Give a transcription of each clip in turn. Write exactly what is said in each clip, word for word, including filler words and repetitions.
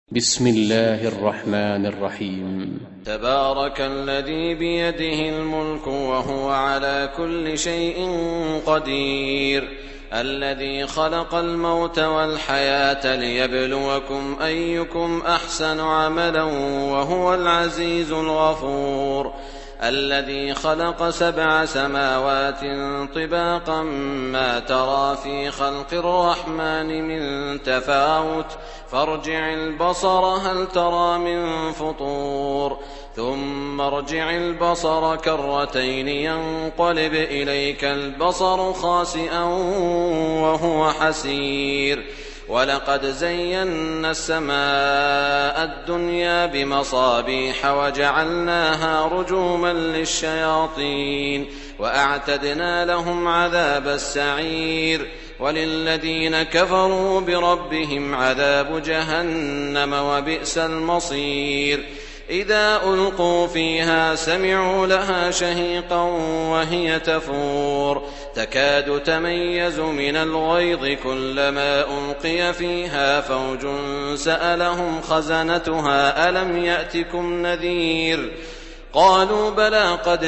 بسم الله الرحمن الرحيم. تبارك الذي بيده الملك وهو على كل شيء قدير، الذي خلق الموت والحياة ليبلوكم أيكم أحسن عملا وهو العزيز الغفور، الذي خلق سبع سماوات طباقا ما ترى في خلق الرحمن من تفاوت فارجع البصر هل ترى من فطور، ثم ارجع البصر كرتين ينقلب إليك البصر خاسئا وهو حسير، ولقد زينا السماء الدنيا بمصابيح وجعلناها رجوما للشياطين وأعتدنا لهم عذاب السعير، وللذين كفروا بربهم عذاب جهنم وبئس المصير. إذا ألقوا فيها سمعوا لها شهيقا وهي تفور تكاد تميز من الغيظ كلما ألقي فيها فوج سألهم خزنتها ألم يأتكم نذير قالوا بلى قد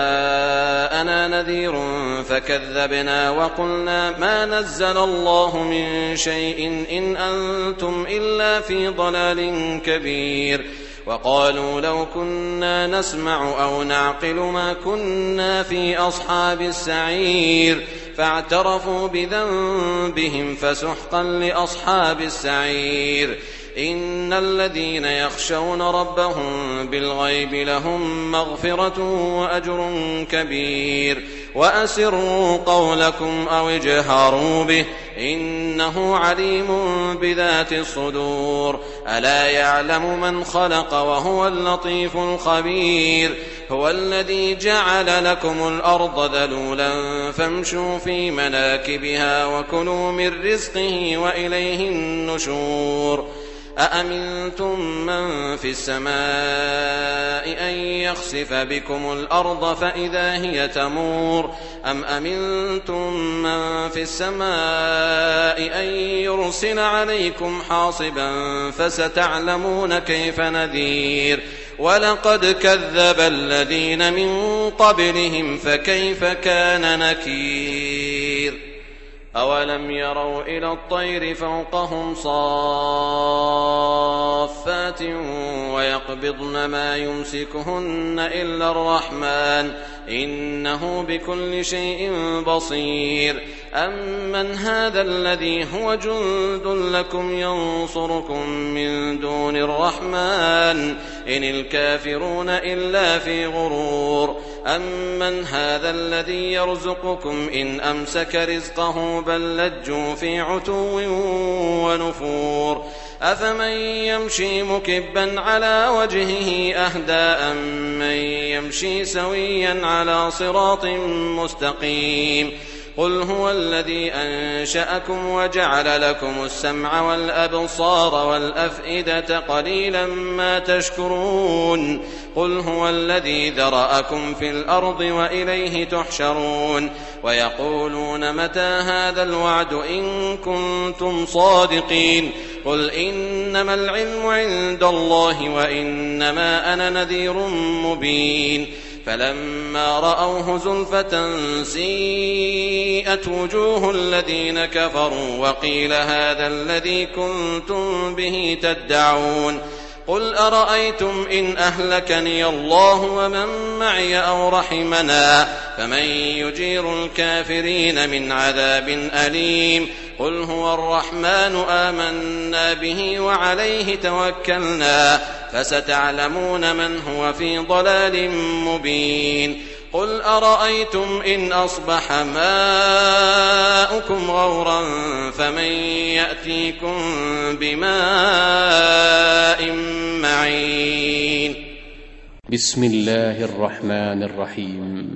جاءنا نذير فكذبنا وقلنا ما نزل الله من شيء إن أنتم إلا في ضلال كبير، وقالوا لو كنا نسمع أو نعقل ما كنا في أصحاب السعير، فاعترفوا بذنبهم فسحقا لأصحاب السعير. إن الذين يخشون ربهم بالغيب لهم مغفرة وأجر كبير، وأسروا قولكم أو اجهروا به إنه عليم بذات الصدور، ألا يعلم من خلق وهو اللطيف الخبير. هو الذي جعل لكم الأرض ذلولا فامشوا في مناكبها وكلوا من رزقه وإليه النشور. أأمنتم من في السماء أن يخسف بكم الأرض فإذا هي تمور، أم أمنتم من في السماء أن يرسل عليكم حاصبا فستعلمون كيف نذير. ولقد كذب الذين من قبلهم فكيف كان نكير. أولم يروا إلى الطير فوقهم صافات ويقبضن ما يمسكهن إلا الرحمن إنه بكل شيء بصير. أمن هذا الذي هو جند لكم ينصركم من دون الرحمن إن الكافرون إلا في غرور. أمن هذا الذي يرزقكم إن أمسك رزقه بل لجوا في عتو ونفور. أفمن يمشي مكبا على وجهه أهدى أمن يمشي سويا على صراط مستقيم. قل هو الذي أنشأكم وجعل لكم السمع والأبصار والأفئدة قليلا ما تشكرون. قل هو الذي ذرأكم في الأرض وإليه تحشرون. ويقولون متى هذا الوعد إن كنتم صادقين. قل إنما العلم عند الله وإنما أنا نذير مبين. فلما رأوه زلفة سيئت وجوه الذين كفروا وقيل هذا الذي كنتم به تدعون. قل أرأيتم إن أهلكني الله ومن معي أو رحمنا فمن يجير الكافرين من عذاب أليم. قل هو الرحمن آمنا به وعليه توكلنا فستعلمون من هو في ضلال مبين. قل أرأيتم إن أصبح ماؤكم غورا فمن يأتيكم بماء معين. بسم الله الرحمن الرحيم.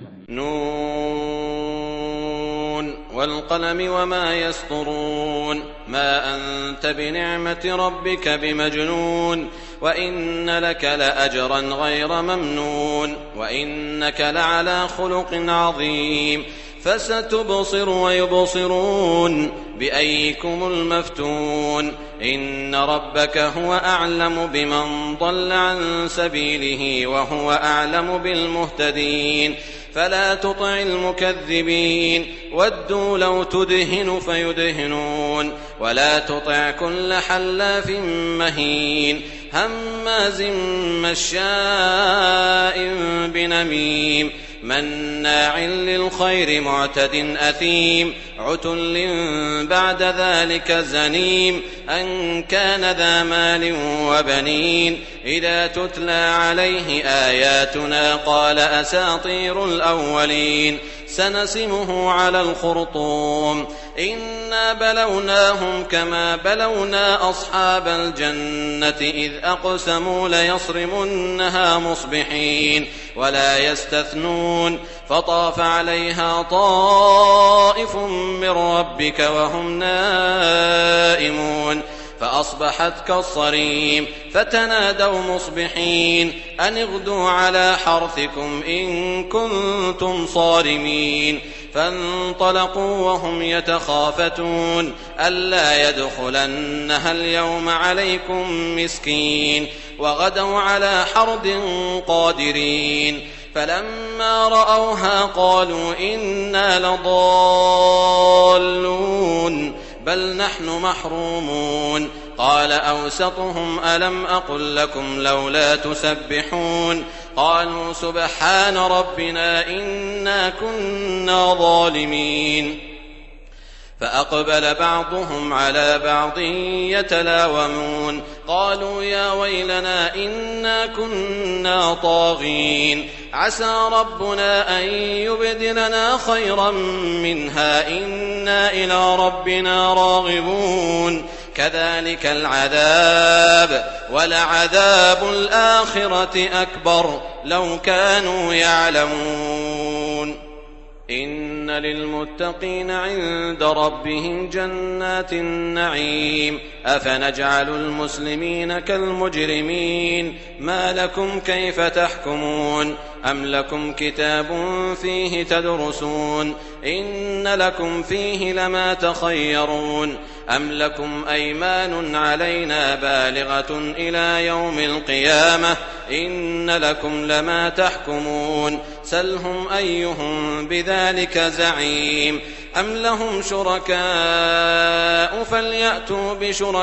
نون والقلم وما يسطرون. ما أنت بنعمة ربك بمجنون. وإن لك لأجرا غير ممنون. وإنك لعلى خلق عظيم. فستبصر ويبصرون بأيكم المفتون إن ربك هو أعلم بمن ضل عن سبيله وهو أعلم بالمهتدين فلا تطع المكذبين ودوا لو تدهن فيدهنون ولا تطع كل حلاف مهين هماز مشاء بنميم مناع للخير معتد أثيم عتل بعد ذلك زنيم أن كان ذا مال وبنين إذا تتلى عليه آياتنا قال أساطير الأولين سنسمه على الخرطوم إنا بلوناهم كما بلونا أصحاب الجنة إذ أقسموا ليصرمنها مصبحين ولا يستثنون فطاف عليها طائف من ربك وهم نائمون فأصبحت كالصريم فتنادوا مصبحين أن اغدوا على حرثكم إن كنتم صارمين فانطلقوا وهم يتخافتون ألا يدخلنها اليوم عليكم مسكين وغدوا على حرد قادرين فلما رأوها قالوا إنا لضالون بل نحن محرومون قال أوسطهم ألم أقل لكم لولا تسبحون قالوا سبحان ربنا إنا كنا ظالمين فأقبل بعضهم على بعض يتلاومون قالوا يا ويلنا إنا كنا طاغين عسى ربنا أن يبدلنا خيرا منها إنا إلى ربنا راغبون كذلك العذاب ولعذاب الآخرة أكبر لو كانوا يعلمون إن للمتقين عند ربهم جنات النعيم أفنجعل المسلمين كالمجرمين ما لكم كيف تحكمون أم لكم كتاب فيه تدرسون إن لكم فيه لما تخيرون أم لكم أيمان علينا بالغة إلى يوم القيامة إن لكم لما تحكمون سلهم أيهم بذلك زعيم أم لهم شركاء فليأتوا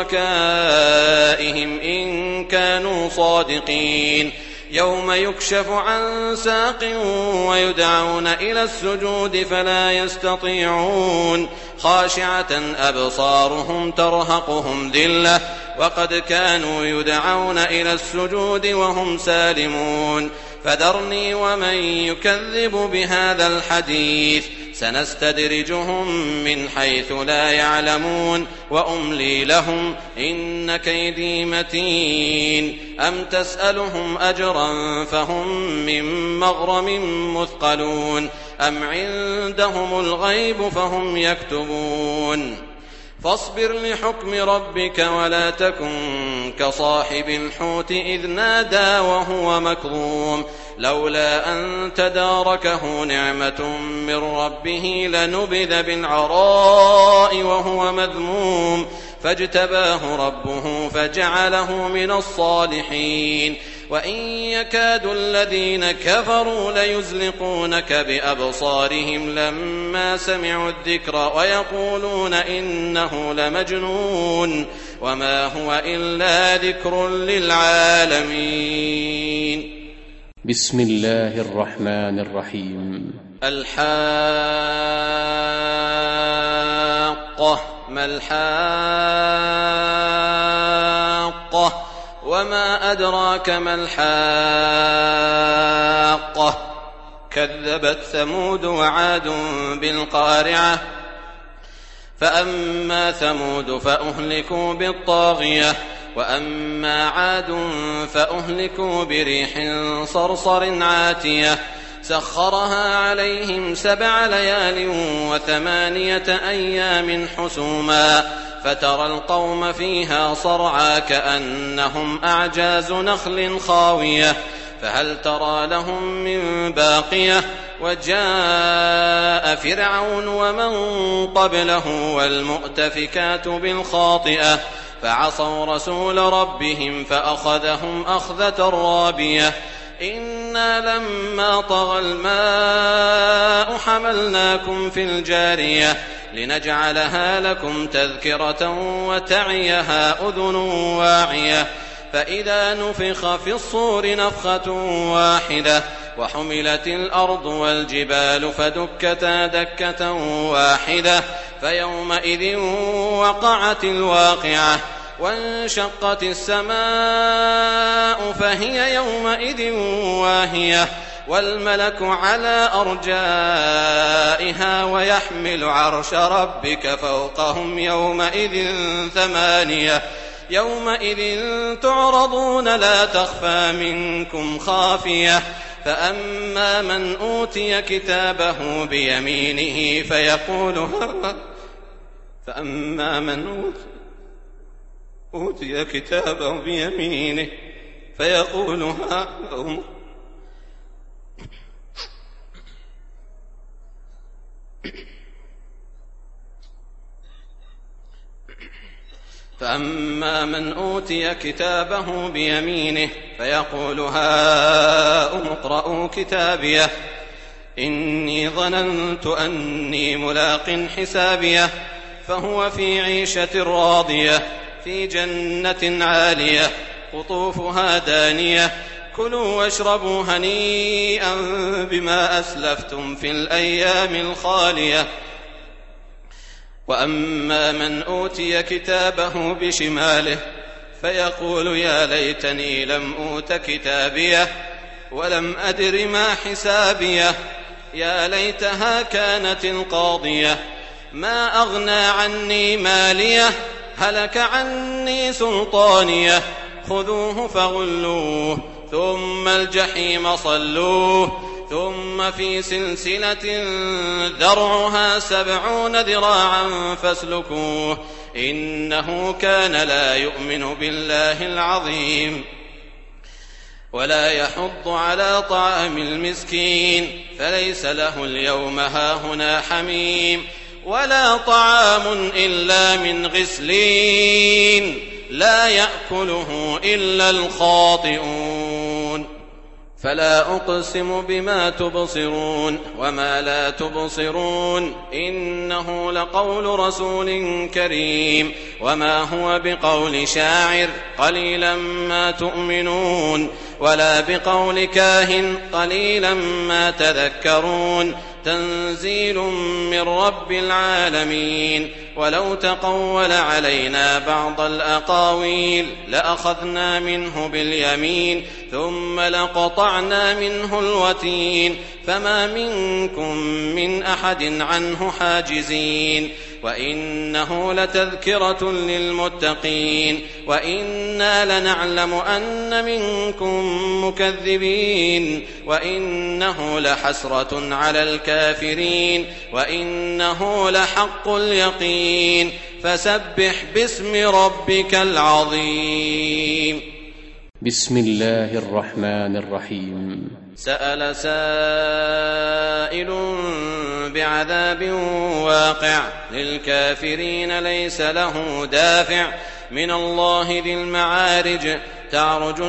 بشركائهم إن كانوا صادقين يوم يكشف عن ساق ويدعون إلى السجود فلا يستطيعون خاشعة أبصارهم ترهقهم ذلة وقد كانوا يدعون إلى السجود وهم سالمون فذرني ومن يكذب بهذا الحديث سنستدرجهم من حيث لا يعلمون وأملي لهم إن كيدي متين أم تسألهم أجرا فهم من مغرم مثقلون أم عندهم الغيب فهم يكتبون فاصبر لحكم ربك ولا تكن كصاحب الحوت إذ نادى وهو مكظوم لولا أن تداركه نعمة من ربه لنبذ بالعراء وهو مذموم فاجتباه ربه فجعله من الصالحين وإن يكاد الذين كفروا ليزلقونك بأبصارهم لما سمعوا الذكر ويقولون إنه لمجنون وما هو إلا ذكر للعالمين. بسم الله الرحمن الرحيم. الحاقة ما الحاقة وما أدراك ما الحاقة كذبت ثمود وعاد بالقارعة فأما ثمود فأهلكوا بالطاغية وأما عاد فأهلكوا بريح صرصر عاتية سخرها عليهم سبع ليال وثمانية أيام حسوما فترى القوم فيها صرعى كأنهم أعجاز نخل خاوية فهل ترى لهم من باقية وجاء فرعون ومن قبله والمؤتفكات بالخاطئة فعصوا رسول ربهم فأخذهم أخذة رابية إنا لما طغى الماء حملناكم في الجارية لنجعلها لكم تذكرة وتعيها أذن واعية فإذا نفخ في الصور نفخة واحدة وحملت الأرض والجبال فدكتا دكة واحدة فيومئذ وقعت الواقعة وانشقت السماء فهي يومئذ واهية والملك على أرجائها ويحمل عرش ربك فوقهم يومئذ ثمانية يومئذ تعرضون لا تخفى منكم خافية فأما من أوتي كتابه بيمينه فيقول فأما من أوتي كتابه بيمينه فيقول هاؤم فأما من أوتي كتابه بيمينه فيقول هاؤم اقرءوا كتابيه إني ظننت أني ملاق حسابيه فهو في عيشة راضية في جنة عالية قطوفها دانية كلوا واشربوا هنيئا بما أسلفتم في الأيام الخالية وأما من أوتي كتابه بشماله فيقول يا ليتني لم أوت كتابيه ولم أدر ما حسابيه يا ليتها كانت القاضية ما أغنى عني ماليه هلك عني سلطانيه خذوه فغلوه ثم الجحيم صلوه ثم في سلسلة ذرعها سبعون ذراعا فاسلكوه إنه كان لا يؤمن بالله العظيم ولا يحض على طعام المسكين فليس له اليوم هاهنا حميم ولا طعام إلا من غسلين لا يأكله إلا الخاطئون فلا أقسم بما تبصرون وما لا تبصرون إنه لقول رسول كريم وما هو بقول شاعر قليلا ما تؤمنون ولا بقول كاهن قليلا ما تذكرون تنزيل من رب العالمين ولو تقول علينا بعض الأقاويل لأخذنا منه باليمين ثم لقطعنا منه الوتين فما منكم من أحد عنه حاجزين وإنه لتذكرة للمتقين وإنا لنعلم أن منكم مكذبين وإنه لحسرة على الكافرين وإنه لحق اليقين فسبح باسم ربك العظيم بسم الله الرحمن الرحيم سأل سائل بعذاب واقع للكافرين ليس له دافع من الله ذي المعارج تعرج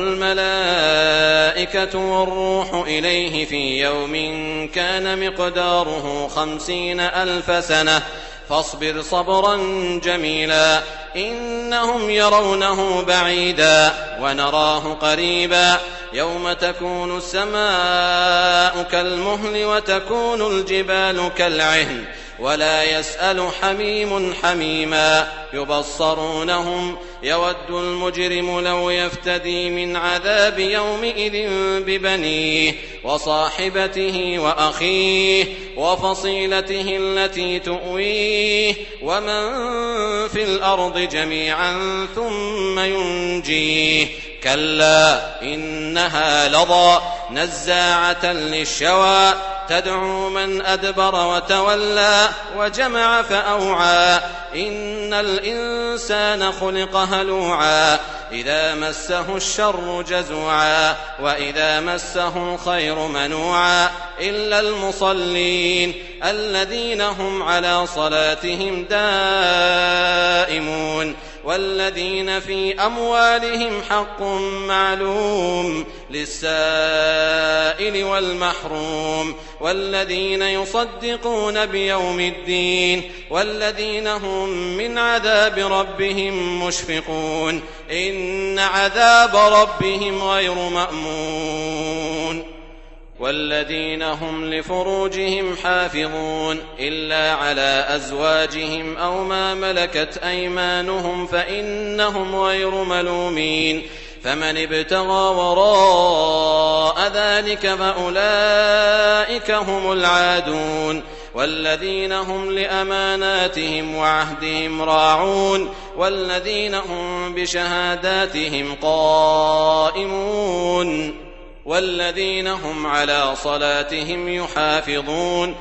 الملائكة والروح إليه في يوم كان مقداره خمسين ألف سنة فاصبر صبرا جميلا إنهم يرونه بعيدا ونراه قريبا يوم تكون السماء كالمهل وتكون الجبال كالعهن ولا يسأل حميم حميما يبصرونهم يود المجرم لو يفتدي من عذاب يومئذ ببنيه وصاحبته وأخيه وفصيلته التي تؤويه ومن في الأرض جميعا ثم ينجيه كلا إنها لظى نزاعة للشوى تدعو من أدبر وتولى وجمع فأوعى إن الإنسان خلق هلوعا إذا مسه الشر جزوعا وإذا مسه الخير منوعا إلا المصلين الذين هم على صلاتهم دائمون والذين في أموالهم حق معلوم للسائل والمحروم والذين يصدقون بيوم الدين والذين هم من عذاب ربهم مشفقون إن عذاب ربهم غير مأمون والذين هم لفروجهم حافظون إلا على أزواجهم أو ما ملكت أيمانهم فإنهم غير ملومين فمن ابتغى وراء ذلك فأولئك هم العادون والذين هم لأماناتهم وعهدهم راعون والذين هم بشهاداتهم قائمون والذين هم على صلاتهم يحافظون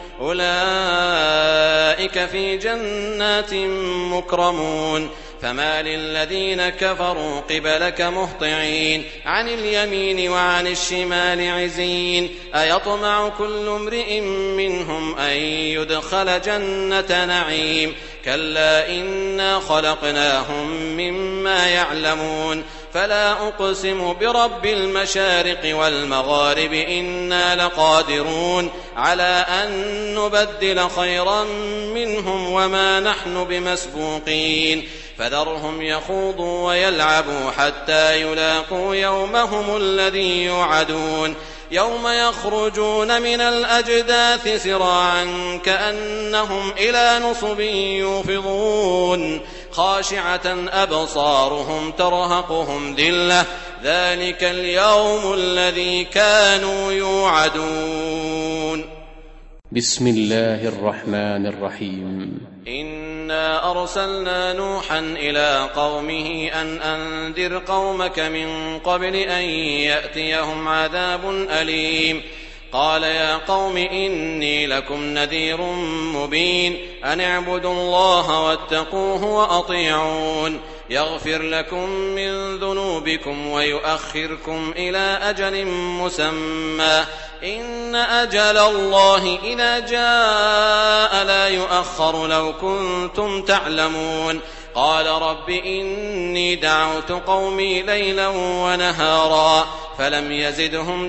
أولئك في جنات مكرمون فما للذين كفروا قبلك مهطعين عن اليمين وعن الشمال عزين أيطمع كل امرئ منهم أن يدخل جنة نعيم كلا إنا خلقناهم مما يعلمون فلا أقسم برب المشارق والمغارب إنا لقادرون على أن نبدل خيرا منهم وما نحن بمسبوقين فذرهم يخوضوا ويلعبوا حتى يلاقوا يومهم الذي يوعدون يوم يخرجون من الأجداث سراعا كأنهم إلى نصب يوفضون خاشعة أبصارهم ترهقهم ذلة ذلك اليوم الذي كانوا يوعدون. بسم الله الرحمن الرحيم. إنا أرسلنا نوحا إلى قومه أن أنذر قومك من قبل أن يأتيهم عذاب أليم قال يا قوم إني لكم نذير مبين أن اعبدوا الله واتقوه وأطيعون يغفر لكم من ذنوبكم ويؤخركم إلى أجل مسمى إن أجل الله إذا جاء لا يؤخر لو كنتم تعلمون قال رب إني دعوت قومي ليلا ونهارا فلم يزدهم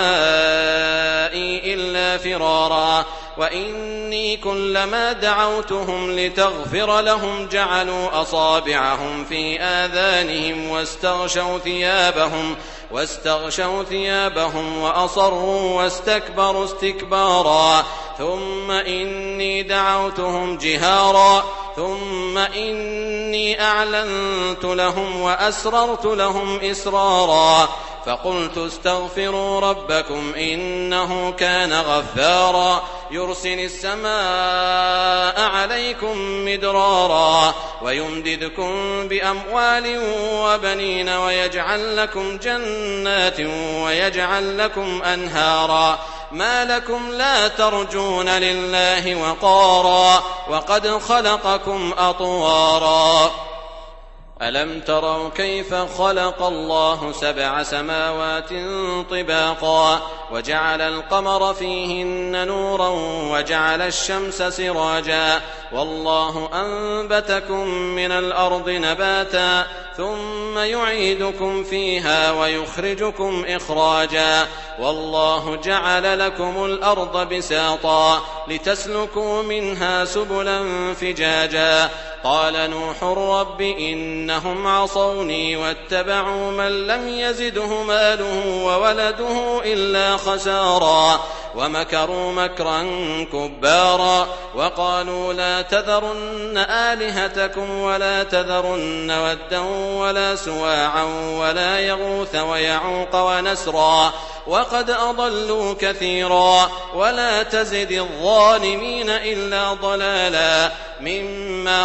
دعائي إلا فرارا وإني كلما دعوتهم لتغفر لهم جعلوا أصابعهم في آذانهم واستغشوا ثيابهم واستغشوا ثيابهم وأصروا واستكبروا استكبارا ثم إني دعوتهم جهارا ثم إني أعلنت لهم وأسررت لهم إسرارا فقلت استغفروا ربكم إنه كان غفارا يرسل السماء عليكم مدرارا ويمددكم بأموال وبنين ويجعل لكم جنات ويجعل لكم أنهارا ما لكم لا ترجون لله وقارا وقد خلقكم أطوارا ألم تروا كيف خلق الله سبع سماوات طباقا وجعل القمر فيهن نورا وجعل الشمس سراجا والله أنبتكم من الأرض نباتا ثم يعيدكم فيها ويخرجكم إخراجا والله جعل لكم الأرض بساطا لتسلكوا منها سبلا فجاجا قال نوح رب إنهم عصوني واتبعوا من لم يزده ماله وولده إلا خسارا ومكروا مكرا كبارا وقالوا لا تذرن آلهتكم ولا تذرن ودا ولا سواعا ولا يغوث ويعوق ونسرا وقد أضلوا كثيرا ولا تزد الظالمين إلا ضلالا مما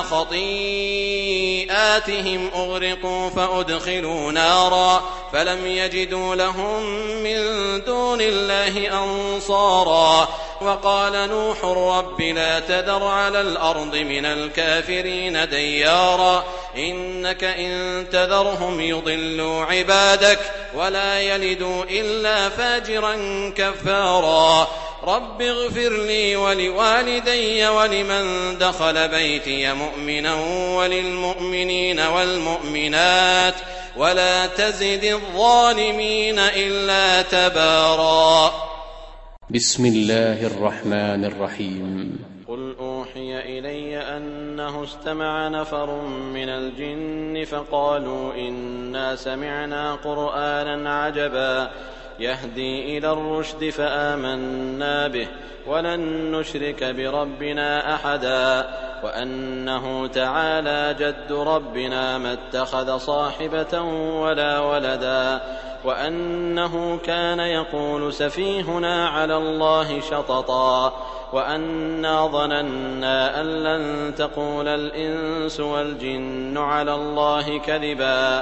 خطيئاتهم أغرقوا فأدخلوا نارا فلم يجدوا لهم من دون الله أنصارا وقال نوح رب لا تذر على الأرض من الكافرين ديارا إنك إن تذرهم يضلوا عبادك ولا يلدوا إلا فاجرا كفارا رب اغفر لي ولوالدي ولمن دخل بيتي مؤمنا وللمؤمنين والمؤمنات ولا تزد الظالمين إلا تبارا. بسم الله الرحمن الرحيم. قل أوحي إلي أنه استمع نفر من الجن فقالوا إنا سمعنا قرآنا عجبا يهدي إلى الرشد فآمنا به ولن نشرك بربنا أحدا وأنه تعالى جد ربنا ما اتخذ صاحبة ولا ولدا وأنه كان يقول سفيهنا على الله شططا وأنا ظننا أن لن تقول الإنس والجن على الله كذبا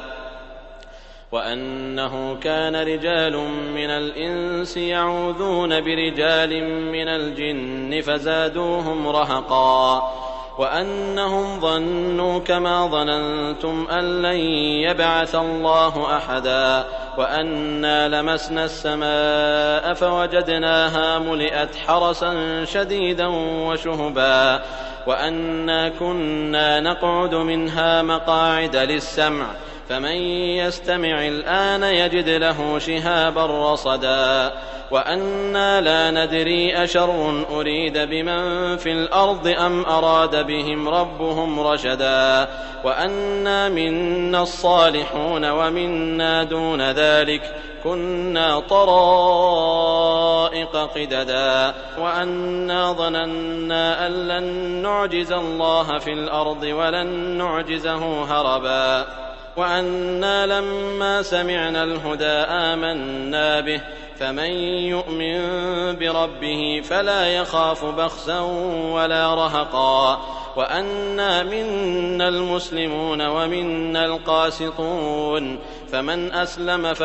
وأنه كان رجال من الإنس يعوذون برجال من الجن فزادوهم رهقا وأنهم ظنوا كما ظننتم أن لن يبعث الله أحدا وأنا لمسنا السماء فوجدناها ملئت حرسا شديدا وشهبا وأنا كنا نقعد منها مقاعد للسمع فمن يستمع الآن يجد له شهابا رصدا وأنا لا ندري أشر أريد بمن في الأرض أم أراد بهم ربهم رشدا وأنا منا الصالحون ومنا دون ذلك كنا طرائق قددا وأنا ظننا أن لن نعجز الله في الأرض ولن نعجزه هربا وأنا لما سمعنا الهدى آمنا به فمن يؤمن بربه فلا يخاف بخسا ولا رهقا وأنا منا المسلمون ومنا القاسطون فمن أسلم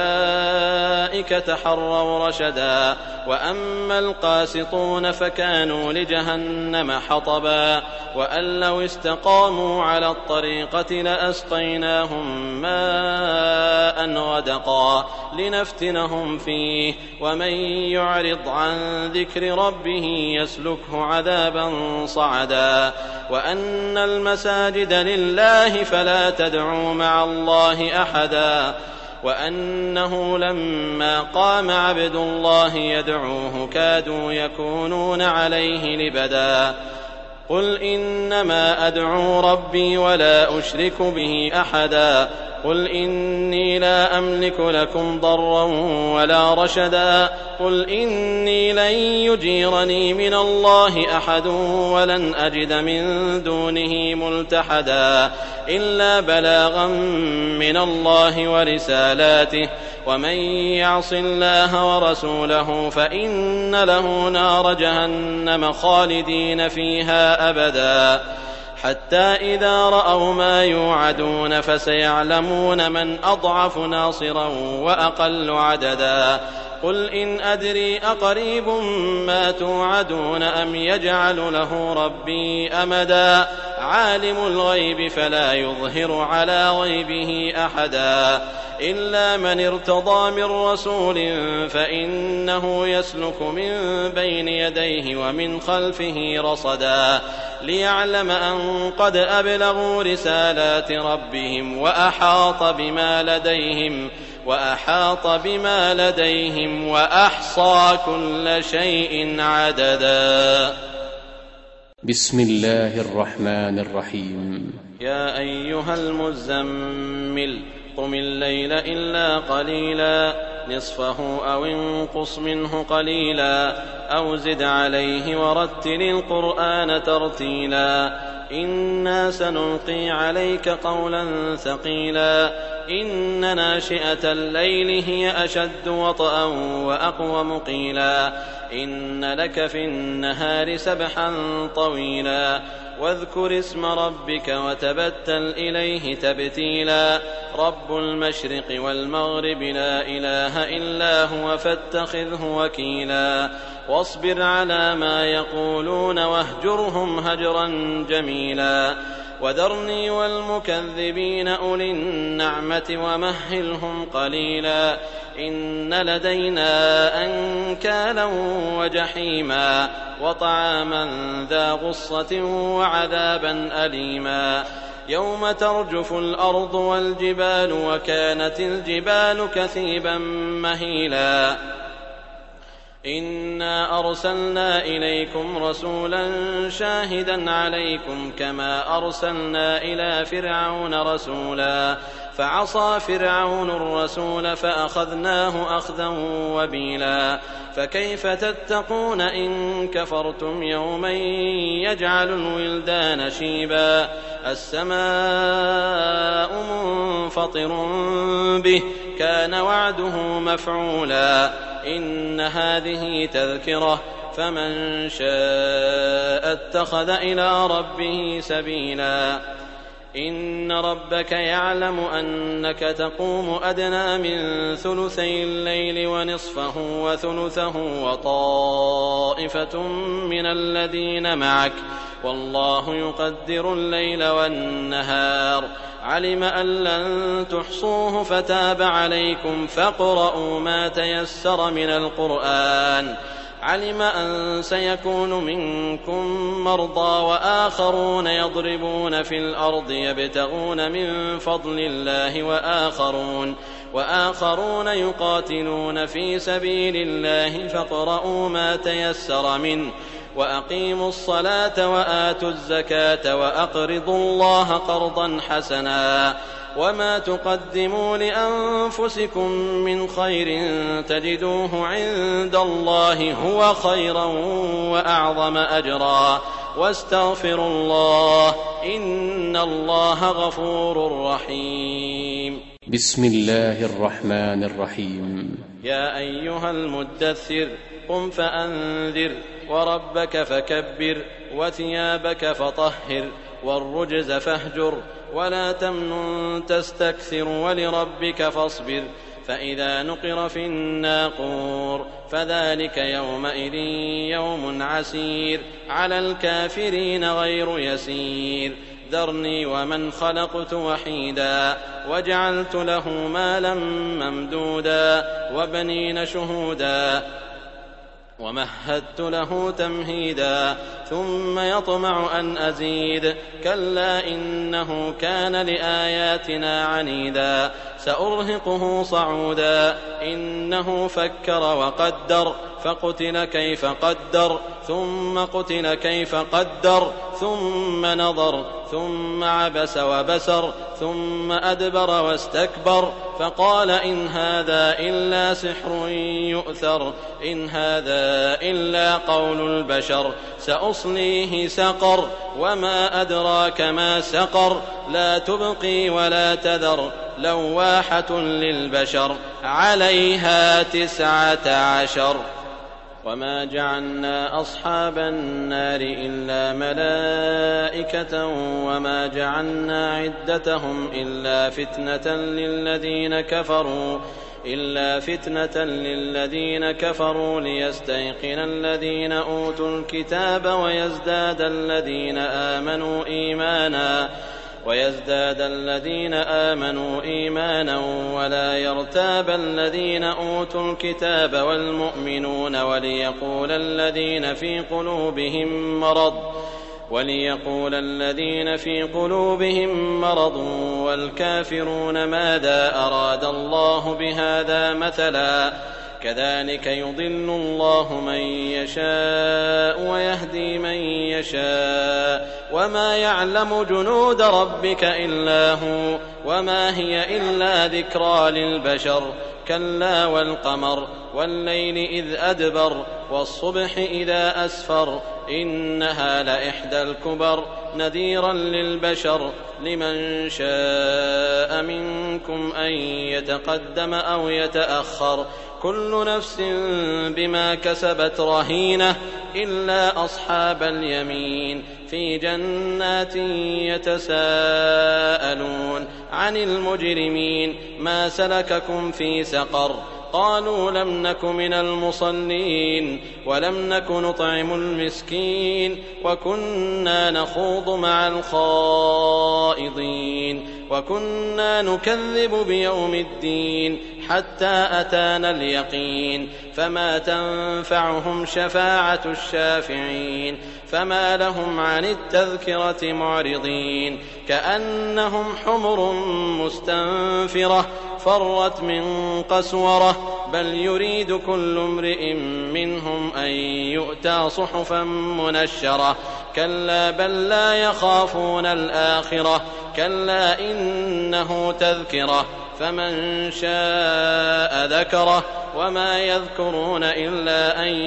فأولئك تحروا رشدا وأما القاسطون فكانوا لجهنم حطبا وأن لو استقاموا على الطريقة لأسقيناهم ماء غدقا لنفتنهم فيه ومن يعرض عن ذكر ربه يسلكه عذابا صعدا وأن المساجد لله فلا تدعوا مع الله أحدا وأنه لما قام عبد الله يدعوه كادوا يكونون عليه لبدا قل إنما أدعو ربي ولا أشرك به أحدا قل إني لا أملك لكم ضرا ولا رشدا قل إني لن يجيرني من الله أحد ولن أجد من دونه ملتحدا إلا بلاغا من الله ورسالاته ومن يعص الله ورسوله فإن له نار جهنم خالدين فيها أبدا حتى إذا رأوا ما يوعدون فسيعلمون من أضعف ناصرا وأقل عددا قل إن أدري أقريب ما توعدون أم يجعل له ربي أمدا عالم الغيب فلا يظهر على غيبه أحدا إلا من ارتضى من رسول فإنه يسلك من بين يديه ومن خلفه رصدا ليعلم أن قد أبلغوا رسالات ربهم وأحاط بما لديهم وأحاط بما لديهم وأحصى كل شيء عددا. بسم الله الرحمن الرحيم. يا أيها المزمل قم الليل إلا قليلا نصفه أو انقص منه قليلا أو زد عليه ورتل القرآن ترتيلا إنا سنلقي عليك قولا ثقيلا إن ناشئة الليل هي أشد وطئا وأقوم قيلا إن لك في النهار سبحا طويلا واذكر اسم ربك وتبتل إليه تبتيلا رب المشرق والمغرب لا إله إلا هو فاتخذه وكيلا واصبر على ما يقولون واهجرهم هجرا جميلا وذرني والمكذبين أولي النعمة ومهلهم قليلا إن لدينا أنكالا وجحيما وطعاما ذا غصة وعذابا أليما يوم ترجف الأرض والجبال وكانت الجبال كثيبا مهيلا إنا أرسلنا إليكم رسولا شاهدا عليكم كما أرسلنا إلى فرعون رسولا فعصى فرعون الرسول فأخذناه أخذا وبيلا فكيف تتقون إن كفرتم يوما يجعل الولدان شيبا السماء منفطر به كان وعده مفعولا إن هذه تذكرة فمن شاء اتخذ إلى ربه سبيلا إن ربك يعلم أنك تقوم أدنى من ثلثي الليل ونصفه وثلثه وطائفة من الذين معك والله يقدر الليل والنهار علم أن لن تحصوه فتاب عليكم فاقرؤوا ما تيسر من القرآن علم أن سيكون منكم مرضى وآخرون يضربون في الأرض يبتغون من فضل الله وآخرون, وآخرون يقاتلون في سبيل الله فاقرؤوا ما تيسر منه وأقيموا الصلاة وآتوا الزكاة وأقرضوا الله قرضا حسنا وما تقدموا لأنفسكم من خير تجدوه عند الله هو خيرا وأعظم أجرا واستغفروا الله إن الله غفور رحيم. بسم الله الرحمن الرحيم. يا أيها المدثر قم فأنذر وربك فكبر وثيابك فطهر والرجز فاهجر ولا تمنن تستكثر ولربك فاصبر فإذا نقر في الناقور فذلك يومئذ يوم عسير على الكافرين غير يسير ذرني ومن خلقت وحيدا وجعلت له مالا ممدودا وبنين شهودا ومهدت له تمهيدا ثم يطمع أن أزيد كلا إنه كان لآياتنا عنيدا سأرهقه صعودا إنه فكر وقدر فقتل كيف قدر ثم قتل كيف قدر ثم نظر ثم عبس وبسر ثم أدبر واستكبر فقال إن هذا إلا سحر يؤثر إن هذا إلا قول البشر سأصليه سقر وما أدراك ما سقر لا تبقي ولا تذر لواحة للبشر عليها تسعة عشر وما جعلنا أصحاب النار إلا ملائكة وما جعلنا عدتهم إلا فتنة للذين كفروا إلا فتنة للذين كفروا ليستيقن الذين أوتوا الكتاب ويزداد الذين آمنوا إيمانا ويزداد الذين آمنوا إيمانا ولا يرتاب الذين أوتوا الكتاب والمؤمنون وليقول الذين في قلوبهم مرض وليقول الذين في قلوبهم مرض والكافرون ماذا أراد الله بهذا مثلا كذلك يضل الله من يشاء ويهدي من يشاء وما يعلم جنود ربك إلا هو وما هي إلا ذكرى للبشر كلا والقمر والليل إذ أدبر والصبح إذا أسفر إنها لإحدى الكبر نذيرا للبشر لمن شاء منكم أن يتقدم أو يتأخر كل نفس بما كسبت رهينة إلا أصحاب اليمين في جنات يتساءلون عن المجرمين ما سلككم في سقر قالوا لم نك من المصلين ولم نك نطعم المسكين وكنا نخوض مع الخائضين وكنا نكذب بيوم الدين حتى أتانا اليقين فما تنفعهم شفاعة الشافعين فما لهم عن التذكرة معرضين كأنهم حمر مستنفرة فرت من قسورة بل يريد كل امرئ منهم أن يؤتى صحفا منشرة كلا بل لا يخافون الآخرة كلا إنه تذكرة فمن شاء ذكره وما يذكرون إلا أن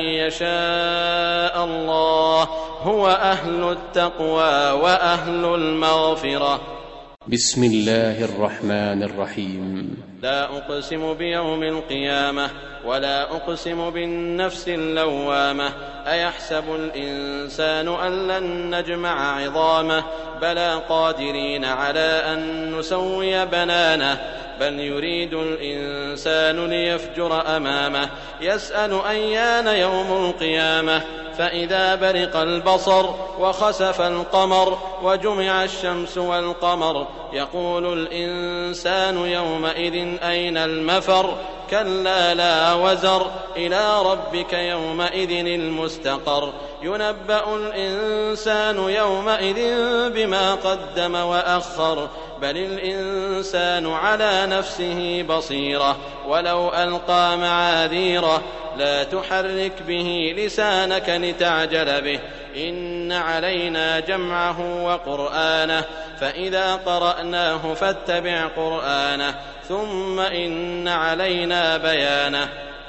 يشاء الله هو أهل التقوى وأهل المغفرة. بسم الله الرحمن الرحيم. لا أقسم بيوم القيامة ولا أقسم بالنفس اللوامة أيحسب الإنسان أن لن نجمع عظامه بلى قادرين على أن نسوي بنانه بل يريد الإنسان ليفجر أمامه يسأل أيان يوم القيامة فإذا برق البصر وخسف القمر وجمع الشمس والقمر يقول الإنسان يومئذ أين المفر كلا لا وزر إلى ربك يومئذ المستقر ينبأ الإنسان يومئذ بما قدم وأخر بل الإنسان على نفسه بصيرة ولو ألقى معاذيره لا تحرك به لسانك لتعجل به إن علينا جمعه وقرآنه فإذا قرأناه فاتبع قرآنه ثم إن علينا بيانه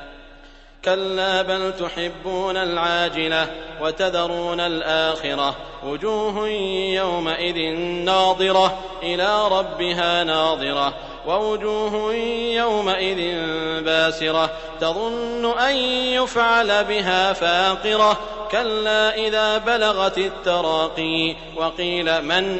كلا بل تحبون العاجلة وتذرون الآخرة وجوه يومئذ ناظرة إلى ربها ناظرة ووجوه يومئذ باسرة تظن أن يفعل بها فاقرة كلا إذا بلغت التراقي وقيل من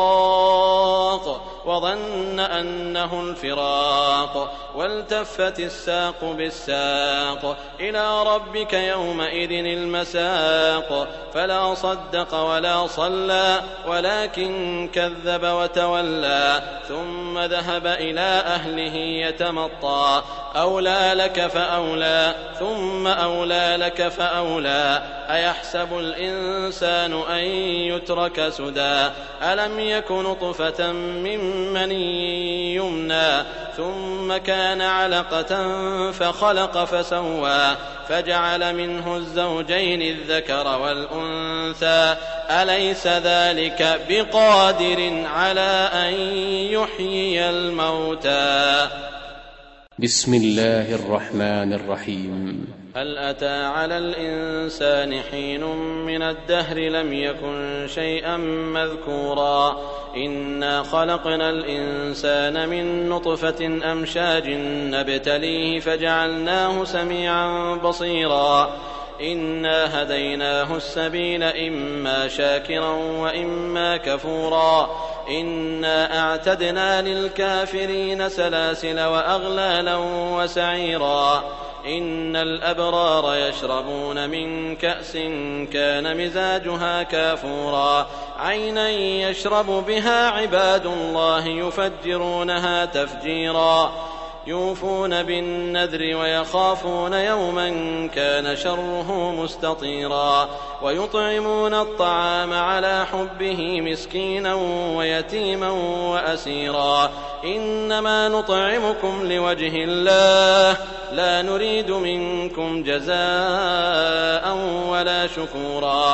راق وظن أنه الفراق والتفت الساق بالساق إلى ربك يومئذ المساق فلا صدق ولا صلى ولكن كذب وتولى ثم ذهب إلى أهله يتمطى أولى لك فأولى ثم أولى لك فأولى أيحسب الإنسان أن يترك سدى ألم يك نطفة من مني يمنى ثم كان علقة فخلق فسوى فجعل منه الزوجين الذكر والأنثى أليس ذلك بقادر على أن يحيي الموتى. بسم الله الرحمن الرحيم. هل أتى على الإنسان حين من الدهر لم يكن شيئا مذكورا إنا خلقنا الإنسان من نطفة أمشاج نبتليه فجعلناه سميعا بصيرا إنا هديناه السبيل إما شاكرا وإما كفورا إنا أعتدنا للكافرين سلاسل وأغلالا وسعيرا إن الأبرار يشربون من كأس كان مزاجها كافورا عينا يشرب بها عباد الله يفجرونها تفجيرا يوفون بالنذر ويخافون يوما كان شره مستطيرا ويطعمون الطعام على حبه مسكينا ويتيما وأسيرا إنما نطعمكم لوجه الله لا نريد منكم جزاء ولا شكورا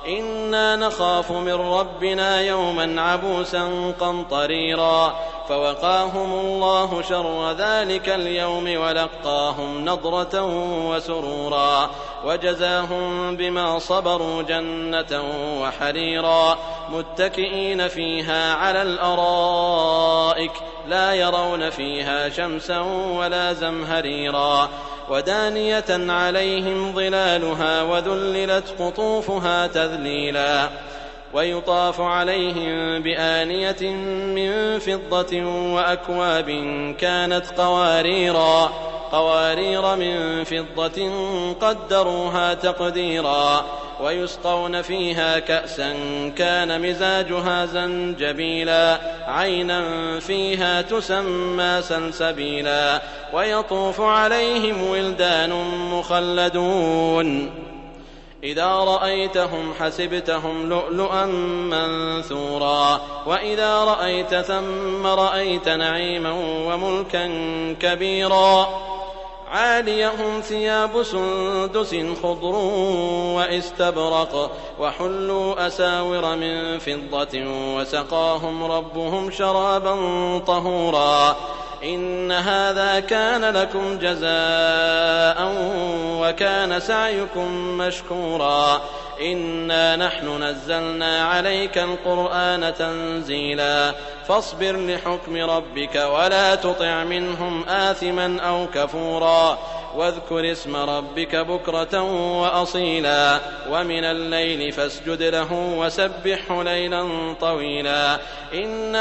إنا نخاف من ربنا يوما عبوسا قمطريرا فوقاهم الله شر ذلك اليوم ولقاهم نضرة وسرورا وجزاهم بما صبروا جنة وحريرا متكئين فيها على الأرائك لا يرون فيها شمسا ولا زمهريرا ودانية عليهم ظلالها وذللت قطوفها تذليلا ويطاف عليهم بآنية من فضة وأكواب كانت قواريرا قوارير من فضة قدروها تقديرا ويسقون فيها كأسا كان مزاجها زنجبيلا عينا فيها تسمى سلسبيلا ويطوف عليهم ولدان مخلدون إذا رأيتهم حسبتهم لؤلؤا منثورا وإذا رأيت ثم رأيت نعيما وملكا كبيرا عاليهم ثياب سندس خضر واستبرق وحلوا أساور من فضة وسقاهم ربهم شرابا طهورا إن هذا كان لكم جزاء وكان سعيكم مشكورا إنا نحن نزلنا عليك القرآن تنزيلا فاصبر لحكم ربك ولا تطع منهم آثما أو كفورا واذكر اسم ربك بكرة وأصيلا ومن الليل فاسجد له وسبحه ليلا طويلا إن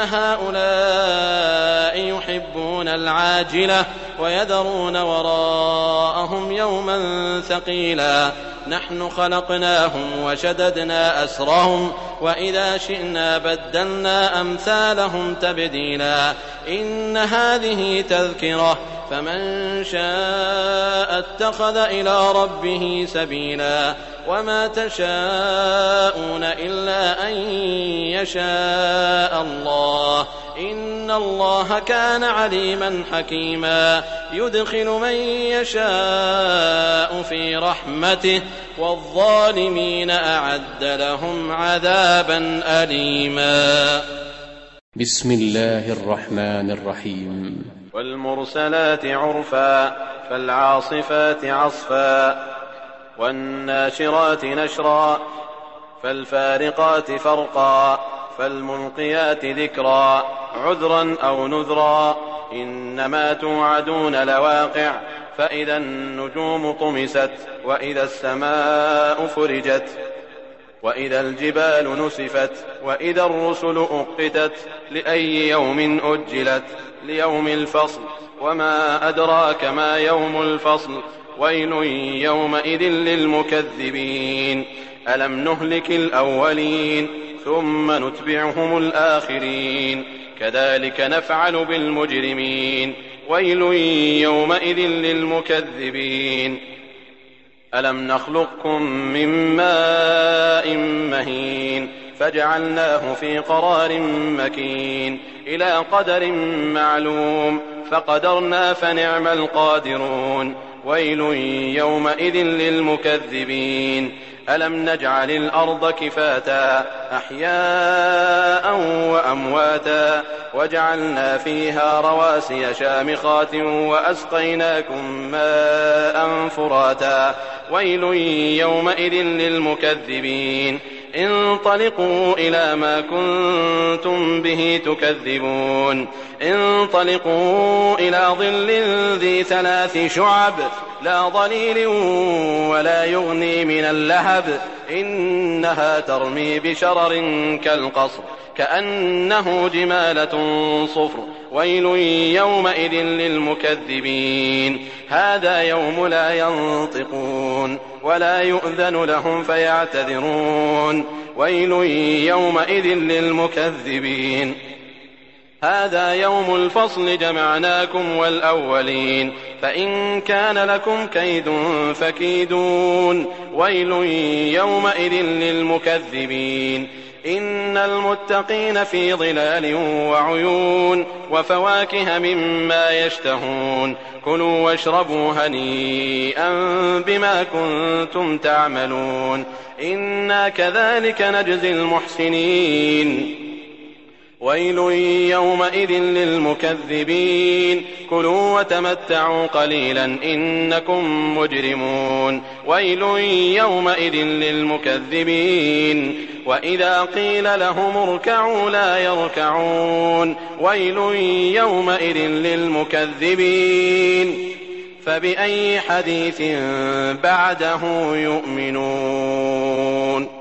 هؤلاء يحبون العاجلة ويذرون وراءهم يوما ثقيلا نحن خلقناهم وشددنا أسرهم وإذا شئنا بدلنا أمثالهم تبديلا إن هذه تذكرة فمن شاء اتخذ إلى ربه سبيلا وما تشاءون إلا أن يشاء الله إن الله كان عليما حكيما يدخل من يشاء في رحمته والظالمين أعد لهم عذابا أليما. بسم الله الرحمن الرحيم. والمرسلات عرفا فالعاصفات عصفا والناشرات نشرا فالفارقات فرقا فالملقيات ذكرا عذرا أو نذرا إنما توعدون لواقع فإذا النجوم طمست وإذا السماء فرجت وإذا الجبال نسفت وإذا الرسل أقتت لأي يوم أجلت ليوم الفصل وما أدراك ما يوم الفصل ويل يومئذ للمكذبين ألم نهلك الأولين ثم نتبعهم الآخرين كذلك نفعل بالمجرمين ويل يومئذ للمكذبين ألم نخلقكم من ماء مهين فجعلناه في قرار مكين إلى قدر معلوم فقدرنا فنعم القادرون ويل يومئذ للمكذبين ألم نجعل الأرض كفاتا أحياء وأمواتا وجعلنا فيها رواسي شامخات وأسقيناكم ماء فراتا ويل يومئذ للمكذبين انطلقوا إلى ما كنتم به تكذبون انطلقوا إلى ظل ذي ثلاث شعب لا ظليل ولا يغني من اللهب إنها ترمي بشرر كالقصر كأنه جمالة صفر ويل يومئذ للمكذبين هذا يوم لا ينطقون ولا يؤذن لهم فيعتذرون ويل يومئذ للمكذبين هذا يوم الفصل جمعناكم والأولين فإن كان لكم كيد فكيدون ويل يومئذ للمكذبين إن المتقين في ظلال وعيون وفواكه مما يشتهون كلوا واشربوا هنيئا بما كنتم تعملون إنا كذلك نجزي المحسنين ويل يومئذ للمكذبين كلوا وتمتعوا قليلا إنكم مجرمون ويل يومئذ للمكذبين وإذا قيل لهم اركعوا لا يركعون ويل يومئذ للمكذبين فبأي حديث بعده يؤمنون.